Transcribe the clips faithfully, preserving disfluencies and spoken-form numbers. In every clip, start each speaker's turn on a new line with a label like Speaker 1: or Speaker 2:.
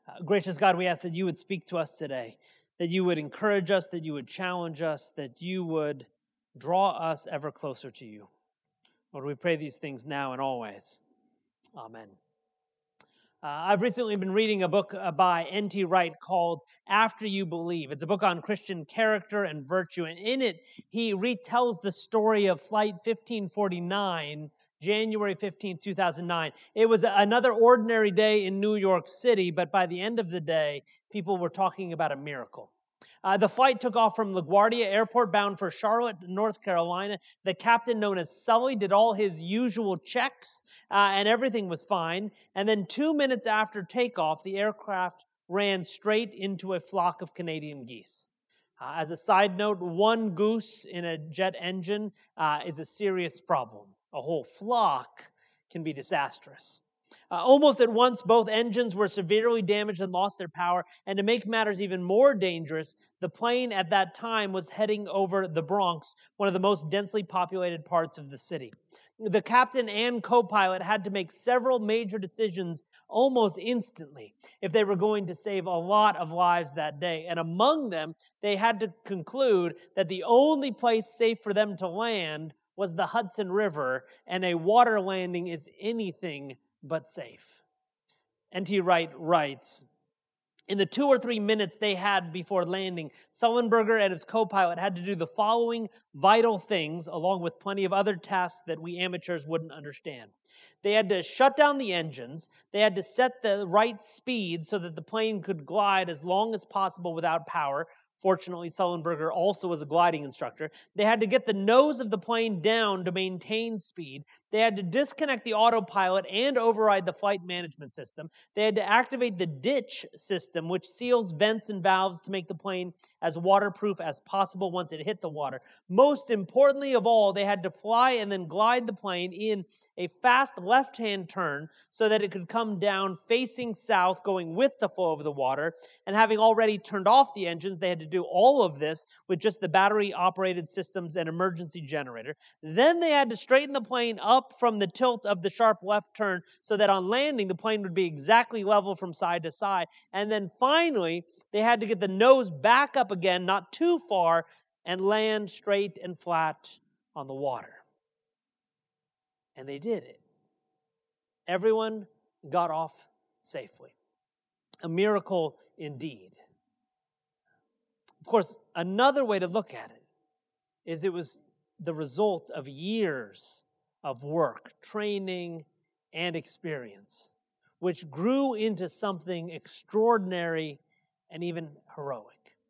Speaker 1: Uh, gracious God, we ask that you would speak to us today, that you would encourage us, that you would challenge us, that you would draw us ever closer to you. Lord, we pray these things now and always. Amen. Uh, I've recently been reading a book uh, by N T Wright called After You Believe. It's a book on Christian character and virtue, and in it, he retells the story of Flight fifteen forty-nine, January fifteenth, two thousand nine. It was another ordinary day in New York City, but by the end of the day, people were talking about a miracle. Uh, the flight took off from LaGuardia Airport bound for Charlotte, North Carolina. The captain, known as Sully, did all his usual checks, uh, and everything was fine. And then two minutes after takeoff, the aircraft ran straight into a flock of Canadian geese. Uh, as a side note, one goose in a jet engine uh, is a serious problem. A whole flock can be disastrous. Uh, almost at once, both engines were severely damaged and lost their power. And to make matters even more dangerous, the plane at that time was heading over the Bronx, one of the most densely populated parts of the city. The captain and co-pilot had to make several major decisions almost instantly if they were going to save a lot of lives that day. And among them, they had to conclude that the only place safe for them to land was the Hudson River, and a water landing is anything but safe. N T Wright writes, in the two or three minutes they had before landing, Sullenberger and his co-pilot had to do the following vital things, along with plenty of other tasks that we amateurs wouldn't understand. They had to shut down the engines. They had to set the right speed so that the plane could glide as long as possible without power. Fortunately, Sullenberger also was a gliding instructor. They had to get the nose of the plane down to maintain speed. They had to disconnect the autopilot and override the flight management system. They had to activate the ditch system, which seals vents and valves to make the plane as waterproof as possible once it hit the water. Most importantly of all, they had to fly and then glide the plane in a fast left-hand turn so that it could come down facing south, going with the flow of the water. And having already turned off the engines, they had to do all of this with just the battery-operated systems and emergency generator. Then they had to straighten the plane up from the tilt of the sharp left turn so that on landing, the plane would be exactly level from side to side. And then finally, they had to get the nose back up again, not too far, and land straight and flat on the water. And they did it. Everyone got off safely. A miracle indeed. Of course, another way to look at it is it was the result of years of work, training, and experience, which grew into something extraordinary and even heroic.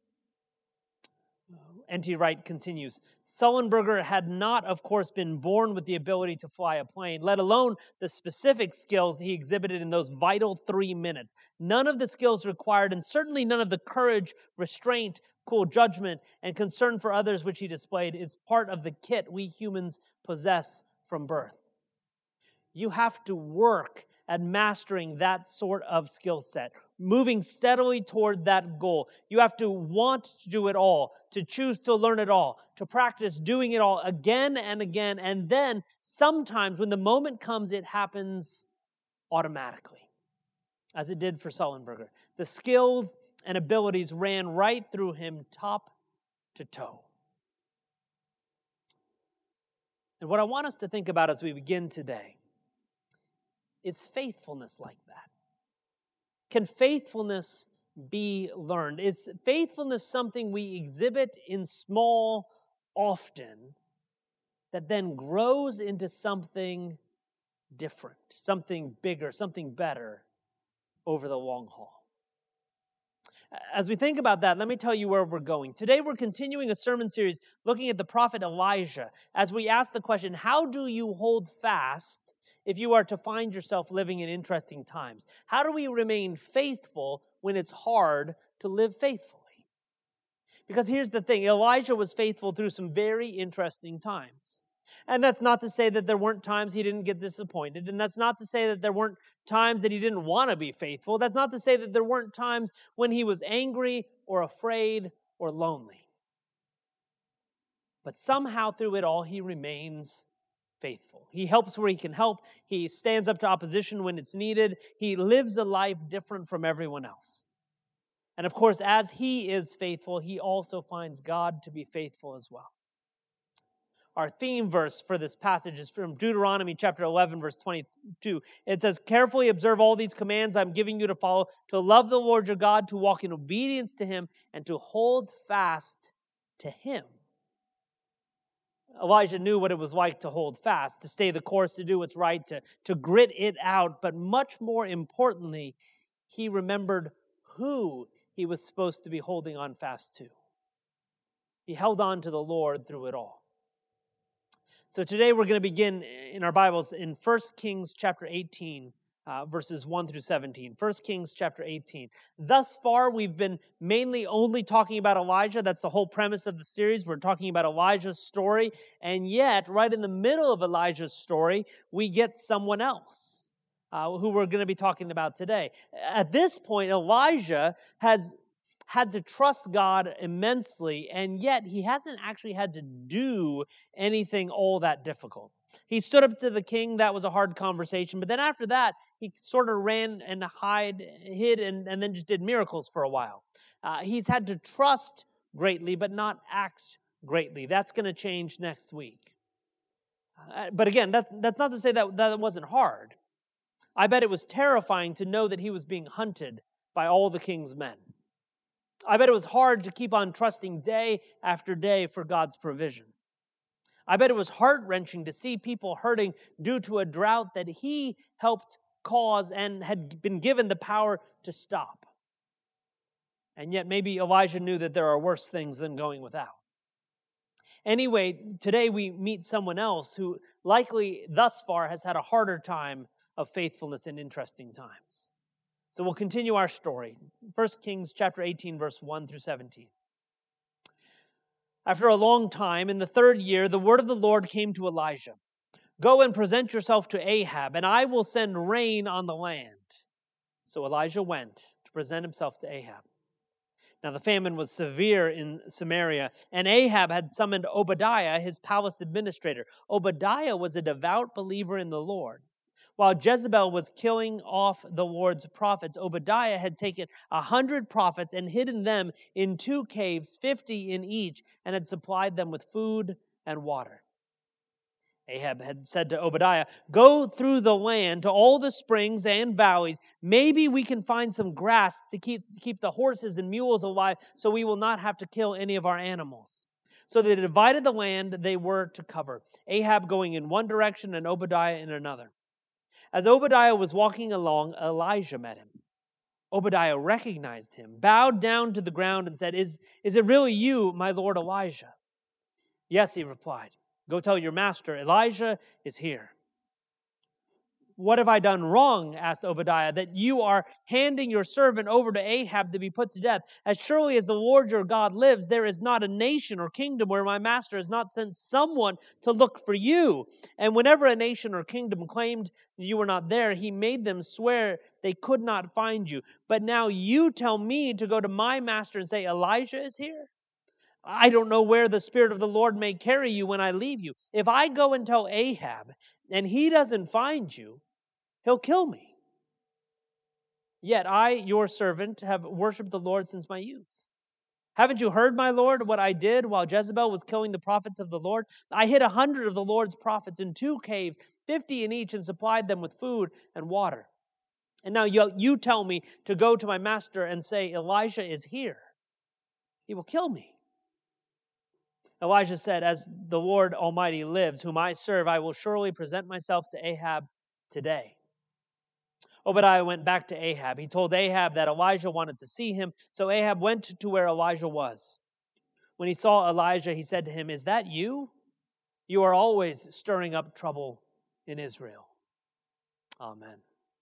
Speaker 1: N T Wright continues, Sullenberger had not, of course, been born with the ability to fly a plane, let alone the specific skills he exhibited in those vital three minutes. None of the skills required, and certainly none of the courage, restraint, cool judgment, and concern for others which he displayed is part of the kit we humans possess from birth. You have to work at mastering that sort of skill set, moving steadily toward that goal. You have to want to do it all, to choose to learn it all, to practice doing it all again and again, and then sometimes when the moment comes, it happens automatically, as it did for Sullenberger. The skills and abilities ran right through him top to toe. And what I want us to think about as we begin today is faithfulness like that. Can faithfulness be learned? Is faithfulness something we exhibit in small, often, that then grows into something different, something bigger, something better over the long haul? As we think about that, let me tell you where we're going. Today we're continuing a sermon series looking at the prophet Elijah as we ask the question, how do you hold fast if you are to find yourself living in interesting times? How do we remain faithful when it's hard to live faithfully? Because here's the thing, Elijah was faithful through some very interesting times. And that's not to say that there weren't times he didn't get disappointed. And that's not to say that there weren't times that he didn't want to be faithful. That's not to say that there weren't times when he was angry or afraid or lonely. But somehow through it all, he remains faithful. He helps where he can help. He stands up to opposition when it's needed. He lives a life different from everyone else. And of course, as he is faithful, he also finds God to be faithful as well. Our theme verse for this passage is from Deuteronomy chapter eleven, verse twenty-two. It says, "Carefully observe all these commands I'm giving you to follow, to love the Lord your God, to walk in obedience to him, and to hold fast to him." Elijah knew what it was like to hold fast, to stay the course, to do what's right, to, to grit it out. But much more importantly, he remembered who he was supposed to be holding on fast to. He held on to the Lord through it all. So today we're going to begin in our Bibles in First Kings chapter eighteen, uh, verses one through seventeen. First Kings chapter eighteen. Thus far, we've been mainly only talking about Elijah. That's the whole premise of the series. We're talking about Elijah's story. And yet, right in the middle of Elijah's story, we get someone else uh, who we're going to be talking about today. At this point, Elijah has had to trust God immensely, and yet he hasn't actually had to do anything all that difficult. He stood up to the king. That was a hard conversation. But then after that, he sort of ran and hide, hid and, and then just did miracles for a while. Uh, he's had to trust greatly, but not act greatly. That's going to change next week. Uh, but again, that's, that's not to say that, that it wasn't hard. I bet it was terrifying to know that he was being hunted by all the king's men. I bet it was hard to keep on trusting day after day for God's provision. I bet it was heart-wrenching to see people hurting due to a drought that he helped cause and had been given the power to stop. And yet maybe Elijah knew that there are worse things than going without. Anyway, today we meet someone else who likely thus far has had a harder time of faithfulness in interesting times. So we'll continue our story. First Kings chapter eighteen, verse one through seventeen. After a long time, in the third year, the word of the Lord came to Elijah. "Go and present yourself to Ahab, and I will send rain on the land." So Elijah went to present himself to Ahab. Now the famine was severe in Samaria, and Ahab had summoned Obadiah, his palace administrator. Obadiah was a devout believer in the Lord. While Jezebel was killing off the Lord's prophets, Obadiah had taken a hundred prophets and hidden them in two caves, fifty in each, and had supplied them with food and water. Ahab had said to Obadiah, "Go through the land to all the springs and valleys. Maybe we can find some grass to keep, keep the horses and mules alive so we will not have to kill any of our animals." So they divided the land they were to cover, Ahab going in one direction and Obadiah in another. As Obadiah was walking along, Elijah met him. Obadiah recognized him, bowed down to the ground, and said, Is, is it really you, my lord Elijah?" "Yes," he replied. "Go tell your master, Elijah is here." "What have I done wrong?" asked Obadiah, "that you are handing your servant over to Ahab to be put to death? As surely as the Lord your God lives, there is not a nation or kingdom where my master has not sent someone to look for you. And whenever a nation or kingdom claimed you were not there, he made them swear they could not find you. But now you tell me to go to my master and say, Elijah is here? I don't know where the Spirit of the Lord may carry you when I leave you. If I go and tell Ahab and he doesn't find you, he'll kill me. Yet I, your servant, have worshipped the Lord since my youth. Haven't you heard, my Lord, what I did while Jezebel was killing the prophets of the Lord? I hid a hundred of the Lord's prophets in two caves, fifty in each, and supplied them with food and water. And now you, you tell me to go to my master and say, Elijah is here. He will kill me. Elijah said, As the Lord Almighty lives, whom I serve, I will surely present myself to Ahab today. Obadiah went back to Ahab. He told Ahab that Elijah wanted to see him, so Ahab went to where Elijah was. When he saw Elijah, he said to him, Is that you? You are always stirring up trouble in Israel. Amen.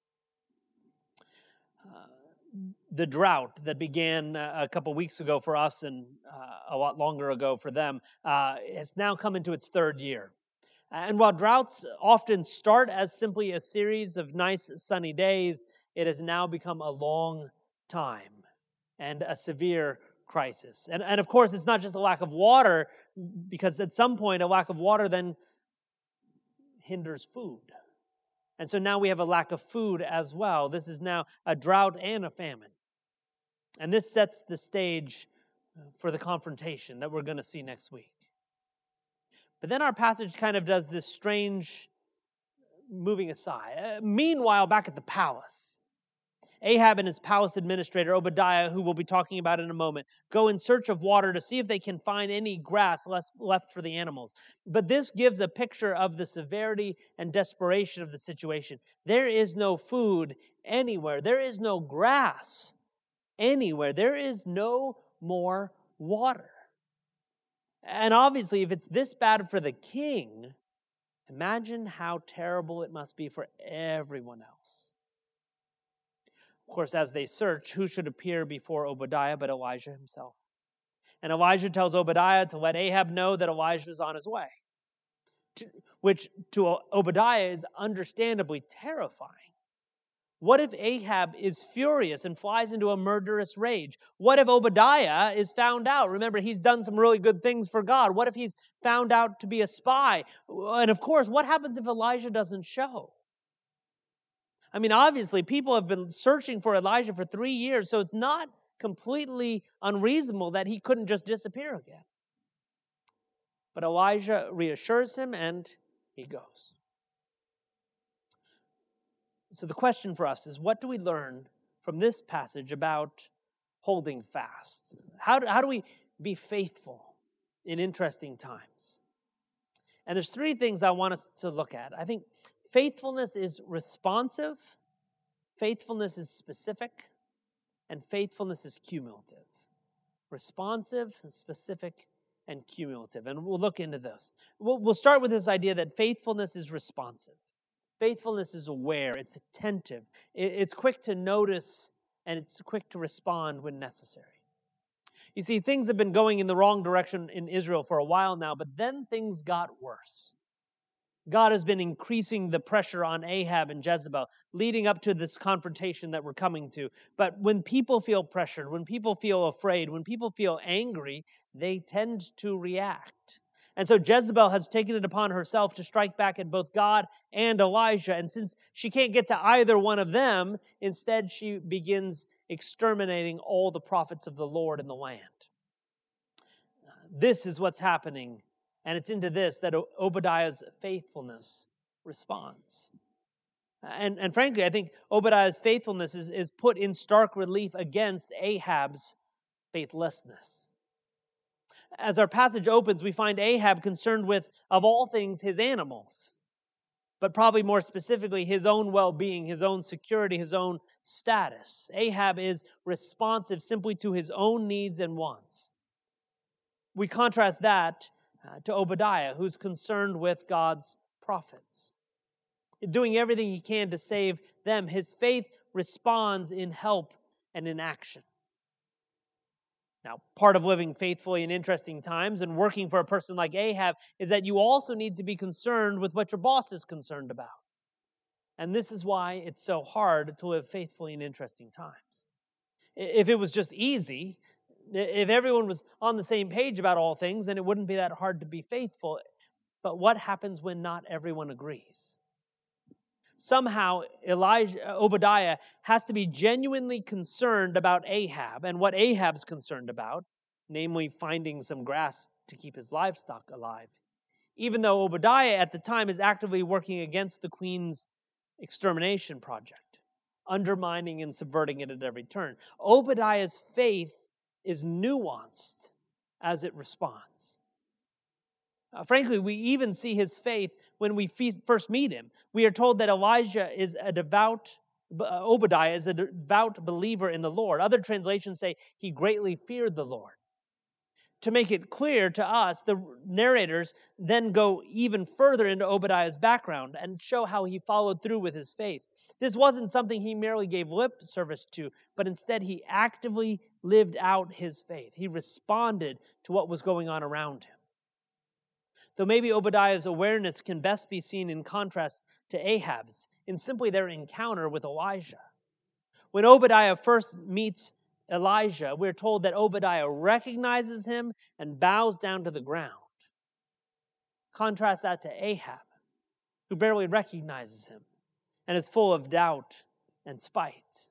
Speaker 1: Uh, the drought that began uh, a couple weeks ago for us and uh, a lot longer ago for them uh, has now come into its third year. And while droughts often start as simply a series of nice sunny days, it has now become a long time and a severe crisis. And, and of course, it's not just a lack of water, because at some point a lack of water then hinders food. And so now we have a lack of food as well. This is now a drought and a famine. And this sets the stage for the confrontation that we're going to see next week. But then our passage kind of does this strange moving aside. Uh, meanwhile, back at the palace, Ahab and his palace administrator, Obadiah, who we'll be talking about in a moment, go in search of water to see if they can find any grass left for the animals. But this gives a picture of the severity and desperation of the situation. There is no food anywhere. There is no grass anywhere. There is no more water. And obviously, if it's this bad for the king, imagine how terrible it must be for everyone else. Of course, as they search, who should appear before Obadiah but Elijah himself? And Elijah tells Obadiah to let Ahab know that Elijah is on his way, to, which to Obadiah is understandably terrifying. What if Ahab is furious and flies into a murderous rage? What if Obadiah is found out? Remember, he's done some really good things for God. What if he's found out to be a spy? And of course, what happens if Elijah doesn't show? I mean, obviously, people have been searching for Elijah for three years, so it's not completely unreasonable that he couldn't just disappear again. But Elijah reassures him, and he goes. So the question for us is, what do we learn from this passage about holding fast? How do, how do we be faithful in interesting times? And there's three things I want us to look at. I think faithfulness is responsive, faithfulness is specific, and faithfulness is cumulative. Responsive, specific, and cumulative. And we'll look into those. We'll, we'll start with this idea that faithfulness is responsive. Faithfulness is aware, it's attentive, it's quick to notice, and it's quick to respond when necessary. You see, things have been going in the wrong direction in Israel for a while now, but then things got worse. God has been increasing the pressure on Ahab and Jezebel, leading up to this confrontation that we're coming to. But when people feel pressured, when people feel afraid, when people feel angry, they tend to react. And so Jezebel has taken it upon herself to strike back at both God and Elijah. And since she can't get to either one of them, instead she begins exterminating all the prophets of the Lord in the land. This is what's happening. And it's into this that Obadiah's faithfulness responds. And, and frankly, I think Obadiah's faithfulness is, is put in stark relief against Ahab's faithlessness. As our passage opens, we find Ahab concerned with, of all things, his animals, but probably more specifically, his own well-being, his own security, his own status. Ahab is responsive simply to his own needs and wants. We contrast that uh, to Obadiah, who's concerned with God's prophets, doing everything he can to save them. His faith responds in help and in action. Now, part of living faithfully in interesting times and working for a person like Ahab is that you also need to be concerned with what your boss is concerned about. And this is why it's so hard to live faithfully in interesting times. If it was just easy, if everyone was on the same page about all things, then it wouldn't be that hard to be faithful. But what happens when not everyone agrees? Somehow, Elijah, Obadiah has to be genuinely concerned about Ahab and what Ahab's concerned about, namely finding some grass to keep his livestock alive, even though Obadiah at the time is actively working against the queen's extermination project, undermining and subverting it at every turn. Obadiah's faith is nuanced as it responds. Uh, frankly, we even see his faith when we fe- first meet him. We are told that Elijah is a devout, uh, Obadiah is a devout believer in the Lord. Other translations say he greatly feared the Lord. To make it clear to us, the narrators then go even further into Obadiah's background and show how he followed through with his faith. This wasn't something he merely gave lip service to, but instead he actively lived out his faith. He responded to what was going on around him. Though maybe Obadiah's awareness can best be seen in contrast to Ahab's, in simply their encounter with Elijah. When Obadiah first meets Elijah, we're told that Obadiah recognizes him and bows down to the ground. Contrast that to Ahab. who barely recognizes him and is full of doubt and spite.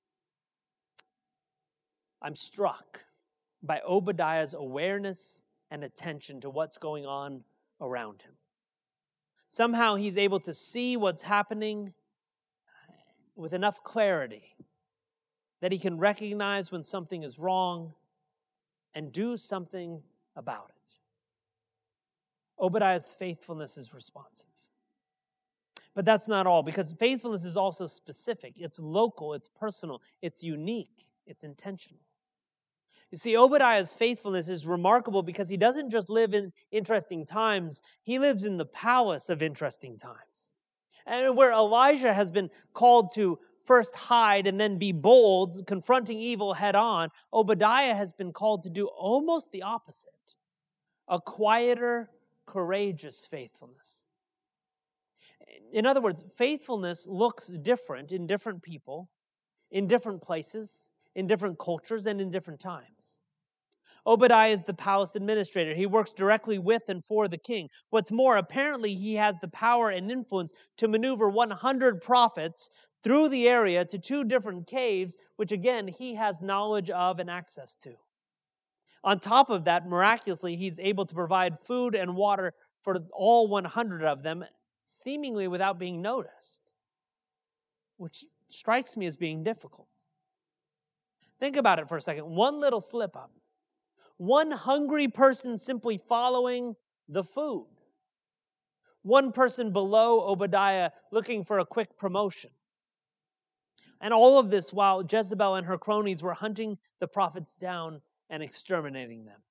Speaker 1: I'm struck by Obadiah's awareness and attention to what's going on around him. Somehow he's able to see what's happening with enough clarity that he can recognize when something is wrong and do something about it. Obadiah's faithfulness is responsive. But that's not all, because faithfulness is also specific. It's local, it's personal, it's unique, it's intentional. You see, Obadiah's faithfulness is remarkable because he doesn't just live in interesting times, he lives in the palace of interesting times. And where Elijah has been called to first hide and then be bold, confronting evil head on, Obadiah has been called to do almost the opposite. A quieter, courageous faithfulness. In other words, faithfulness looks different in different people, in different places, in different cultures, and in different times. Obadiah is the palace administrator. He works directly with and for the king. What's more, apparently he has the power and influence to maneuver one hundred prophets through the area to two different caves, which again, he has knowledge of and access to. On top of that, miraculously, he's able to provide food and water for all one hundred of them, seemingly without being noticed, which strikes me as being difficult. Think about it for a second. One little slip up. One hungry person simply following the food. One person below Obadiah looking for a quick promotion. And all of this while Jezebel and her cronies were hunting the prophets down and exterminating them.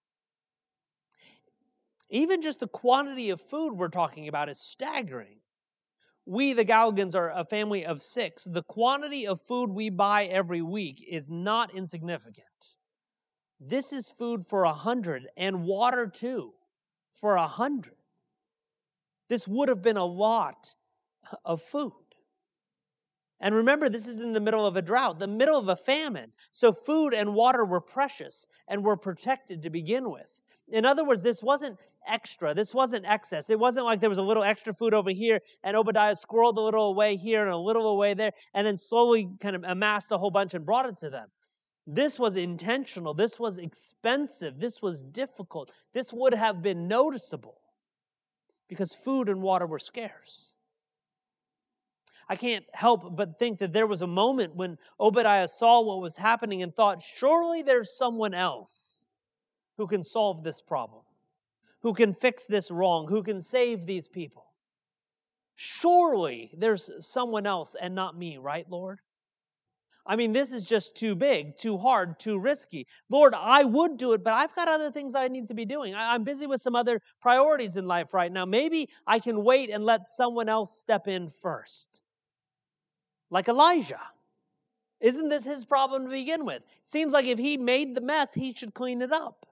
Speaker 1: Even just the quantity of food we're talking about is staggering. We, the Galgans, are a family of six. The quantity of food we buy every week is not insignificant. This is food for a hundred, and water too, for a hundred. This would have been a lot of food. And remember, this is in the middle of a drought, the middle of a famine. So food and water were precious and were protected to begin with. In other words, this wasn't extra. This wasn't excess. It wasn't like there was a little extra food over here and Obadiah squirreled a little away here and a little away there and then slowly kind of amassed a whole bunch and brought it to them. This was intentional. This was expensive. This was difficult. This would have been noticeable because food and water were scarce. I can't help but think that there was a moment when Obadiah saw what was happening and thought, surely there's someone else who can solve this problem, who can fix this wrong, who can save these people. Surely there's someone else and not me, right, Lord? I mean, this is just too big, too hard, too risky. Lord, I would do it, but I've got other things I need to be doing. I'm busy with some other priorities in life right now. Maybe I can wait and let someone else step in first. Like Elijah. Isn't this his problem to begin with? Seems like if he made the mess, he should clean it up.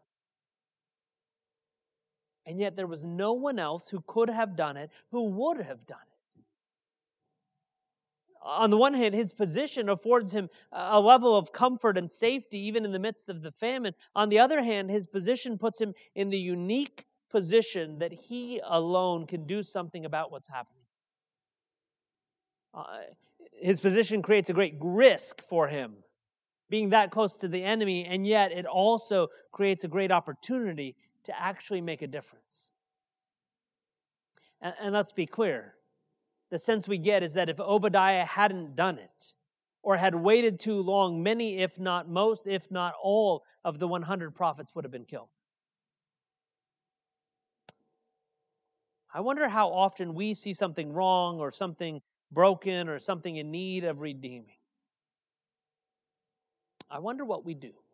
Speaker 1: And yet there was no one else who could have done it, who would have done it. On the one hand, his position affords him a level of comfort and safety even in the midst of the famine. On the other hand, his position puts him in the unique position that he alone can do something about what's happening. Uh, his position creates a great risk for him, being that close to the enemy, and yet it also creates a great opportunity to actually make a difference. And, and let's be clear. The sense we get is that if Obadiah hadn't done it, or had waited too long, many, if not most, if not all, of the one hundred prophets would have been killed. I wonder how often we see something wrong or something broken or something in need of redeeming. I wonder what we do.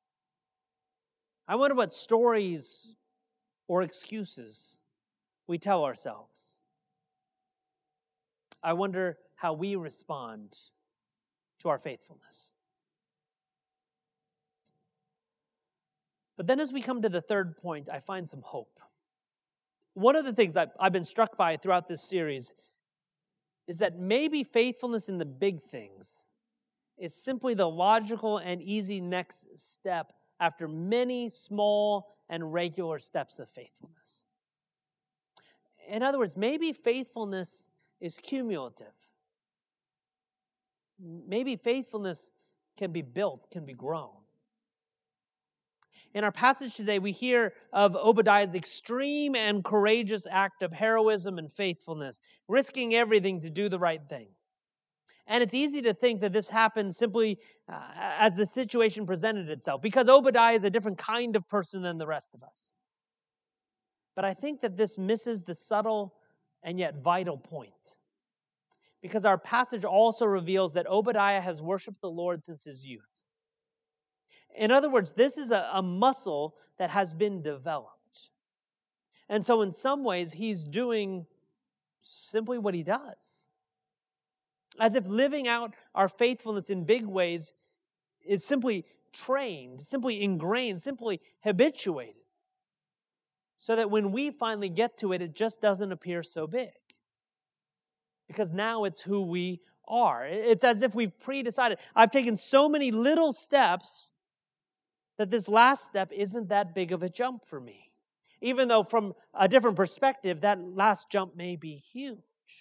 Speaker 1: I wonder what stories or excuses we tell ourselves. I wonder how we respond to our faithfulness. But then as we come to the third point, I find some hope. One of the things I've, I've been struck by throughout this series is that maybe faithfulness in the big things is simply the logical and easy next step after many small and regular steps of faithfulness. In other words, maybe faithfulness is cumulative. Maybe faithfulness can be built, can be grown. In our passage today, we hear of Obadiah's extreme and courageous act of heroism and faithfulness, risking everything to do the right thing. And it's easy to think that this happened simply uh, as the situation presented itself, because Obadiah is a different kind of person than the rest of us. But I think that this misses the subtle and yet vital point, because our passage also reveals that Obadiah has worshiped the Lord since his youth. In other words, this is a, a muscle that has been developed. And so in some ways, he's doing simply what he does. As if living out our faithfulness in big ways is simply trained, simply ingrained, simply habituated, so that when we finally get to it, it just doesn't appear so big. Because now it's who we are. It's as if we've pre-decided. I've taken so many little steps that this last step isn't that big of a jump for me. Even though from a different perspective, that last jump may be huge.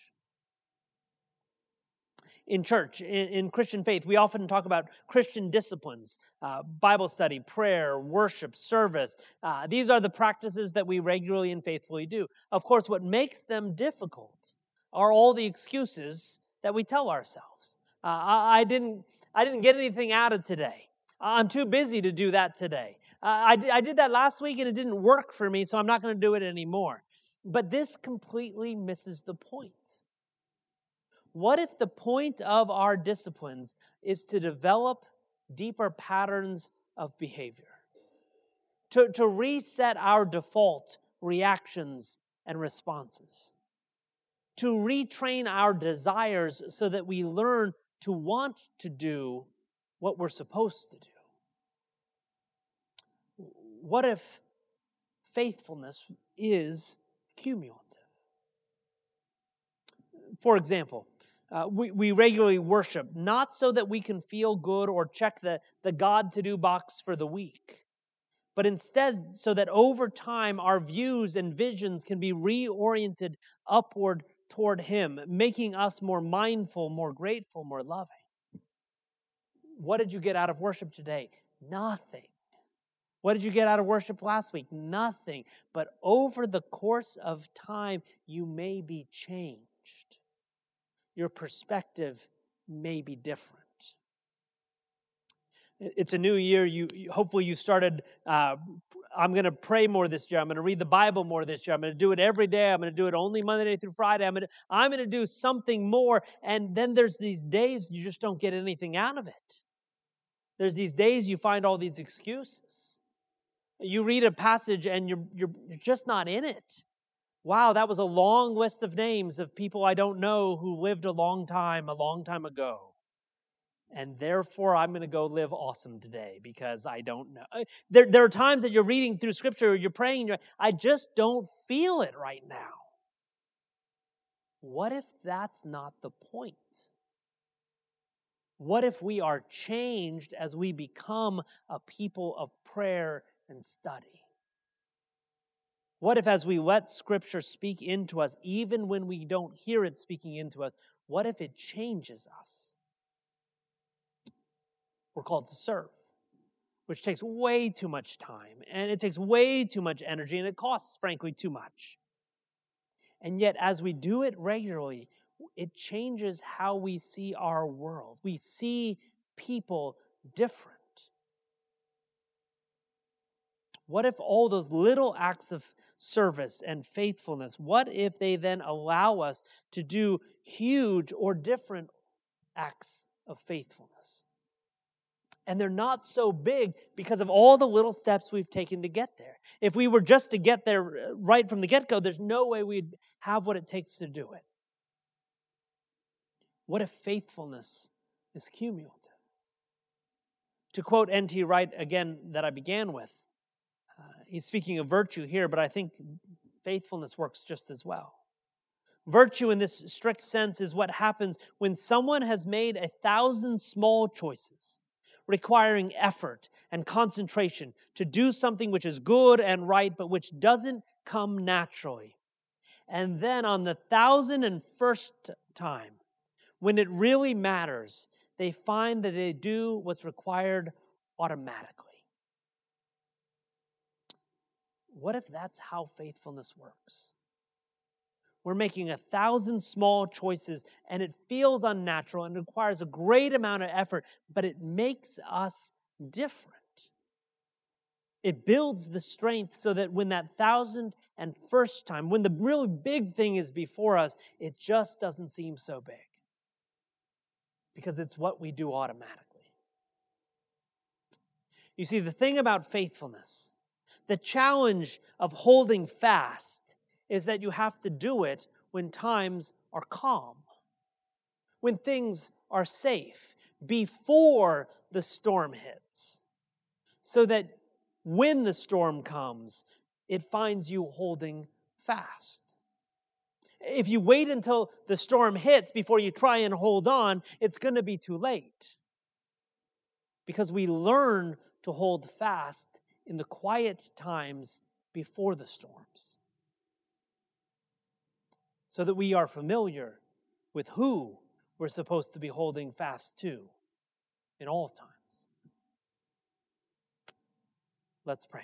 Speaker 1: In church, in, in Christian faith, we often talk about Christian disciplines, uh, Bible study, prayer, worship, service. Uh, these are the practices that we regularly and faithfully do. Of course, what makes them difficult are all the excuses that we tell ourselves. Uh, I, I didn't, I didn't get anything out of today. I'm too busy to do that today. Uh, I, I did that last week and it didn't work for me, so I'm not going to do it anymore. But this completely misses the point. What if the point of our disciplines is to develop deeper patterns of behavior? To, to reset our default reactions and responses? To retrain our desires so that we learn to want to do what we're supposed to do? What if faithfulness is cumulative? For example, uh, we, we regularly worship, not so that we can feel good or check the, the God to do box for the week, but instead so that over time our views and visions can be reoriented upward toward Him, making us more mindful, more grateful, more loving. What did you get out of worship today? Nothing. What did you get out of worship last week? Nothing. But over the course of time, you may be changed. Your perspective may be different. It's a new year. You hopefully you started, uh, I'm going to pray more this year. I'm going to read the Bible more this year. I'm going to do it every day. I'm going to do it only Monday through Friday. I'm going to, I'm going to do something more. And then there's these days you just don't get anything out of it. There's these days you find all these excuses. You read a passage and you're, you're, you're just not in it. Wow, that was a long list of names of people I don't know who lived a long time, a long time ago. And therefore, I'm going to go live awesome today because I don't know. There, there are times that you're reading through Scripture, you're praying, you're, I just don't feel it right now. What if that's not the point? What if we are changed as we become a people of prayer and study? What if as we let Scripture speak into us, even when we don't hear it speaking into us, what if it changes us? We're called to serve, which takes way too much time, and it takes way too much energy, and it costs, frankly, too much. And yet, as we do it regularly, it changes how we see our world. We see people different. What if all those little acts of service and faithfulness, what if they then allow us to do huge or different acts of faithfulness? And they're not so big because of all the little steps we've taken to get there. If we were just to get there right from the get-go, there's no way we'd have what it takes to do it. What if faithfulness is cumulative? To quote N T Wright again that I began with, uh, he's speaking of virtue here, but I think faithfulness works just as well. Virtue in this strict sense is what happens when someone has made a thousand small choices, requiring effort and concentration to do something which is good and right, but which doesn't come naturally. And then on the thousand and first time, when it really matters, they find that they do what's required automatically. What if that's how faithfulness works? We're making a thousand small choices, and it feels unnatural and requires a great amount of effort, but it makes us different. It builds the strength so that when that thousand and first time, when the really big thing is before us, it just doesn't seem so big. Because it's what we do automatically. You see, the thing about faithfulness, the challenge of holding fast, is that you have to do it when times are calm, when things are safe, before the storm hits, so that when the storm comes, it finds you holding fast. If you wait until the storm hits before you try and hold on, it's going to be too late. Because we learn to hold fast in the quiet times before the storms, so that we are familiar with who we're supposed to be holding fast to in all times. Let's pray.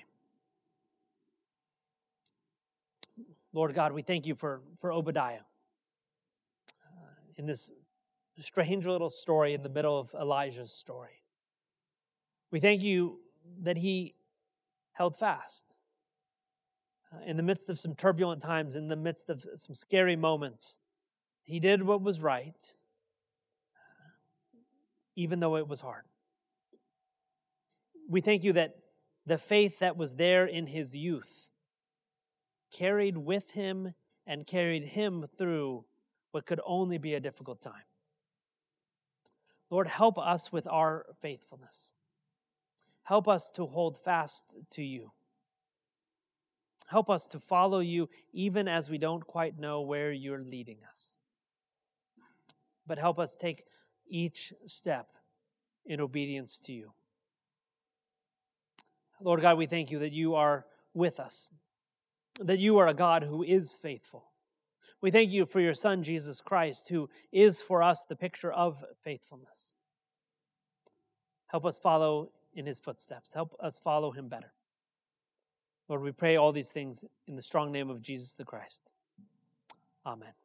Speaker 1: Lord God, we thank you for, for Obadiah. Uh, in this strange little story in the middle of Elijah's story. We thank you that he held fast. Uh, in the midst of some turbulent times, in the midst of some scary moments, he did what was right, even though it was hard. We thank you that the faith that was there in his youth carried with him and carried him through what could only be a difficult time. Lord, help us with our faithfulness. Help us to hold fast to you. Help us to follow you even as we don't quite know where you're leading us. But help us take each step in obedience to you. Lord God, we thank you that you are with us, that you are a God who is faithful. We thank you for your Son, Jesus Christ, who is for us the picture of faithfulness. Help us follow in his footsteps. Help us follow him better. Lord, we pray all these things in the strong name of Jesus the Christ. Amen.